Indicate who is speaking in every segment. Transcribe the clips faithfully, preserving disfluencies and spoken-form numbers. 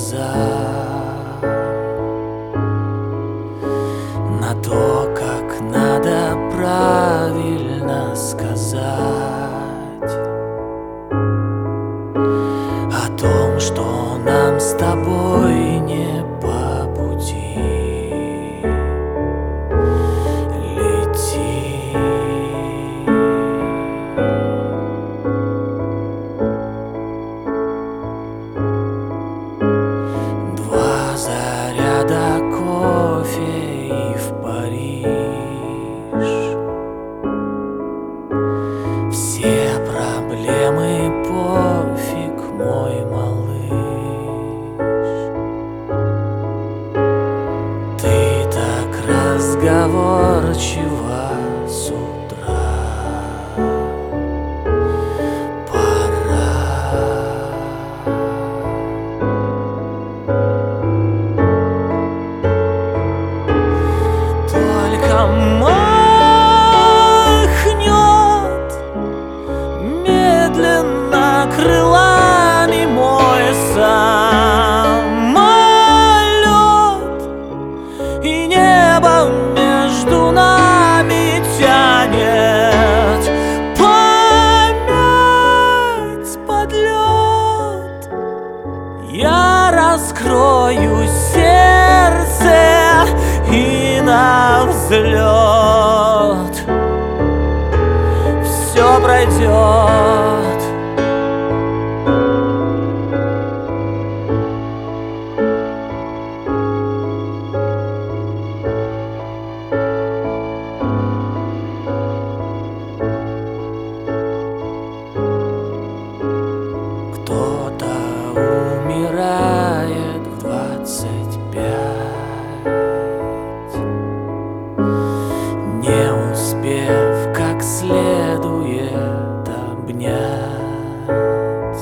Speaker 1: глаза на то, как надо правильно сказать о том, что нам с тобой не по пути лети. Два заряда кофе и в Париж. Все проблемы пофиг, мой малыш. Ты так разговорчива с утра. Пора. Только махнет медленно крылами мой самолет, и небо между нами тянет память под лед. Я раскрою сердце и на взлет все пройдет. Кто-то умирает в двадцать пять, не успев как следует обнять.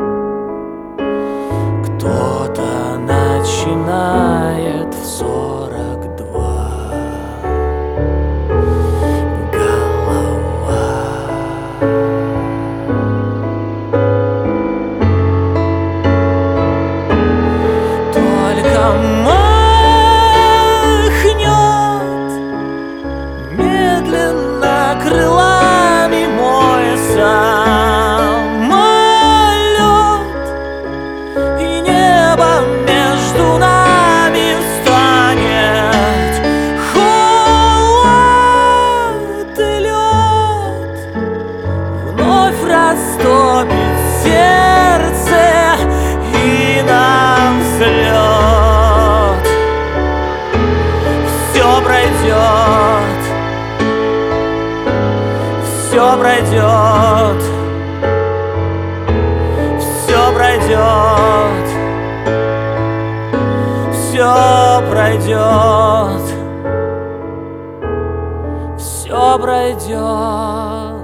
Speaker 1: Кто-то начинает в сорок два. Голова. Только махнет медленно крылами мой самолет, и небо между нами встанет холод и лед, вновь растопит сердце и нам взлет все пройдет. Все пройдет, все пройдет, все пройдет, все пройдет.